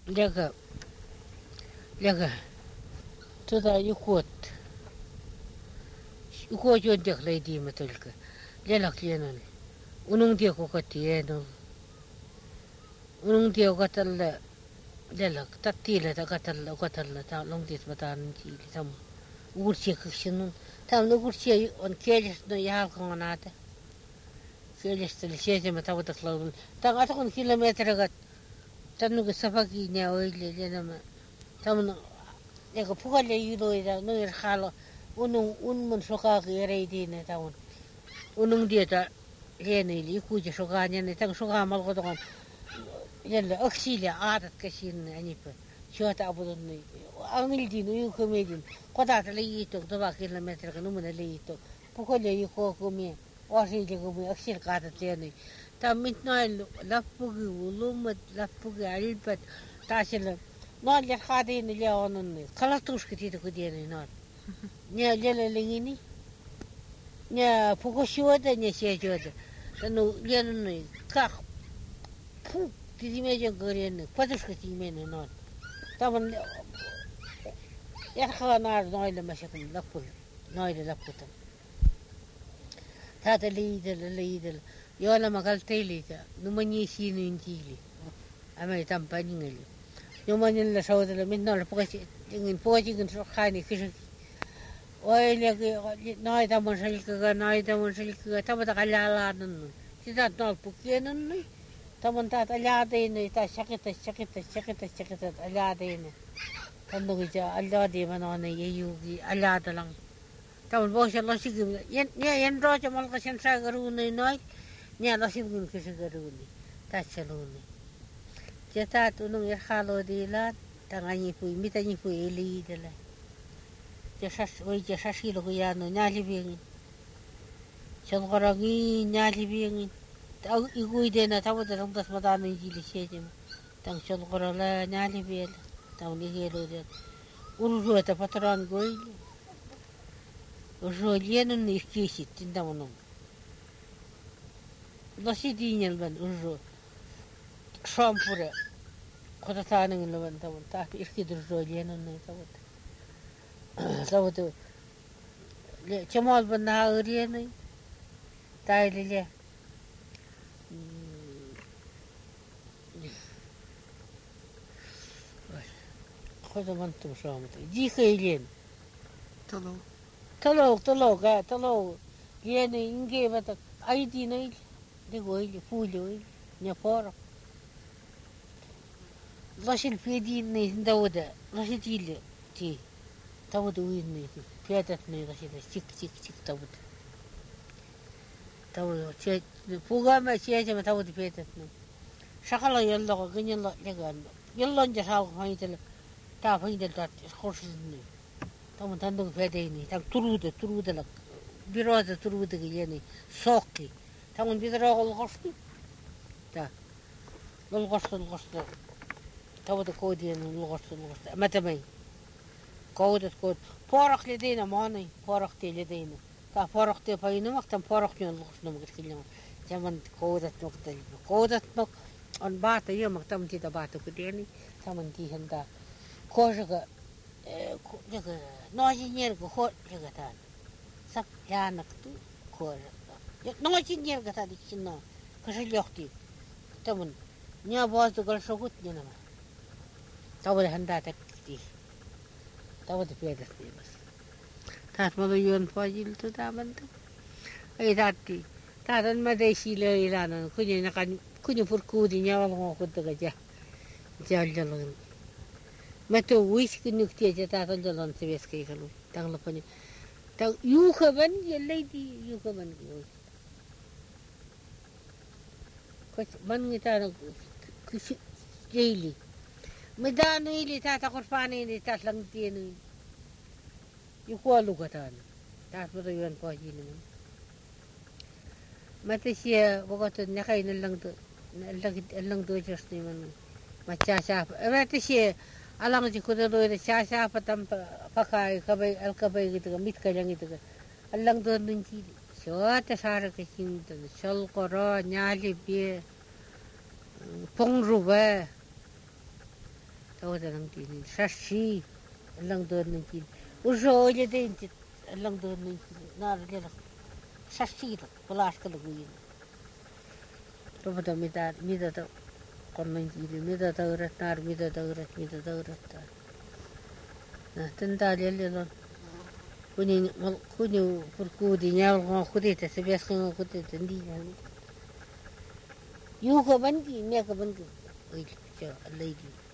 lega lega tуда yuko jo dek lay di matulka lelak yenon unung dia ko katieno unung dia katal lelak tatila ta katal ta long dis matan ji tam urchi kishinun tam no urchi on keles no ya kanata keles tel shete mata wata klawun ta ata kon kilometer gat tanu ga safaki nya oile lenama tam no ega pugale yudo ida no ir khalo unung mun soka gere dine taun unung dia ta lene li ku je soka nya ne tang soka mal ko don yalla oksile adat kashin anipa shota abudun ni angil dinu yu komedin qada ta li to 2 kilometer ga numuna li to pugale yu ko komi wasi je komi oksil qada lene tam mitnal lapugi ulumat lapugi albat tasila نال يا خادين اللي هون خلطوش كتير كديني نال نيا جل ليني نيا فوكشودا نيا شيجودا لأنه جنني كخ فوق تدي ميجن قريني فتوش كتير مني نال طبعا يا خا نار نايل مشاكل لفل نايل لفلتم هذا اللي يولا ما قلت لي نمني شيء نجيلي أما يتمبني يومين لا شود لا من نار بقى إن بوجي كن خاني كش ويلي ناي تمن شلك ناي تمن شلك تبى تقلع على نن كذا نال بكينن تمن تات علادين تا شقت علادين تنو جا علادي مناني ييوغي علادلان تمن بوش الله شيء ين راجع مالك شن شاغروني ناي نيا لا شيء كن كشغروني تاشلوني جتات unung ya khalo dilat tangani pui mitani pui eli dela jasas lo ya no nyali bing chongoragi nyali bing tau igui de na tawo da das madani jili shejem tang chongorala nyali bel tau ni gelo de uru ta patron goi ujolien ni kisit tindamono losi dinel ban uru shampura خذ ثاني من لبن تبون تعرف إيش كده الرجولين إنه تبون كمال بالنهار يعني تايل ليه خذ من تمشون جي خيلين تلو يعني إنجي بتك أيدي نيل دقوي فولي نفارق لاشين فيديني داودا لاشين تيلي تي تاودا ويني فياتني لاشين تيك تاودا شيء فوقا ما شيء ما تاودا فياتني شغله يلا غني يلا لقان يلا نجحوا هايدل تعرف هايدل تات خرجني تاودا تندق فيديني تام ترودا لك برازة ترودا يعني ساقي تاودا بيدرا الغصن تا الغصن تود كودين الغرس متى ماي كود فارق لدينا ماني فارق تي لدينا تا فارق تي فاينو وقت فارق ني الغرس نمك كلمه زمان كودت نق ان بات يوم وقت تي تبات كديني زمان تي هندا كوجا جا نوجي نير كو جا تان سك يا نكتو كوجا نوجي نير كتا دي كنا كشليختي تمن نيا باز دغل شوكت نينا تاود هندا تكتي تاود بيدت بس تات مليون فاجيل تدامنت اي تاتي تاتن ما ديشي لا إلانا كوني نكان كوني فركودي نيا ما كنت جا جالجلون ما تو ويش كني كتي جا تاتن جلون سبيس كي كلو تغلبني تا يوكبن يليدي يوكبن كوش من نتانا كش جيلي مدانو اللي تاتا قرفاني اللي تاتلنتينو يقولوا كتانا تات بديون باجينو ما تشي وقت نخين اللنگ جسني من ما تشاف ما تشي ألانج كده لو تشاف تام فكاي كبي الكبي كده ميت كلام كده اللنگ ننتي شو تسارك كين شل قرا نالي بيه بونروبه tawadan kini sashi lang don kini uso je den lang don kini nar le sashi la pulas ka luguin tawadan mida ta konnon kini mida ta urat nar mida ta urat na tanda le lon kuni purkudi nyal ngo kudita sebes ngo kudita ndi yu ko ban ki me ko ban ki oi cho lady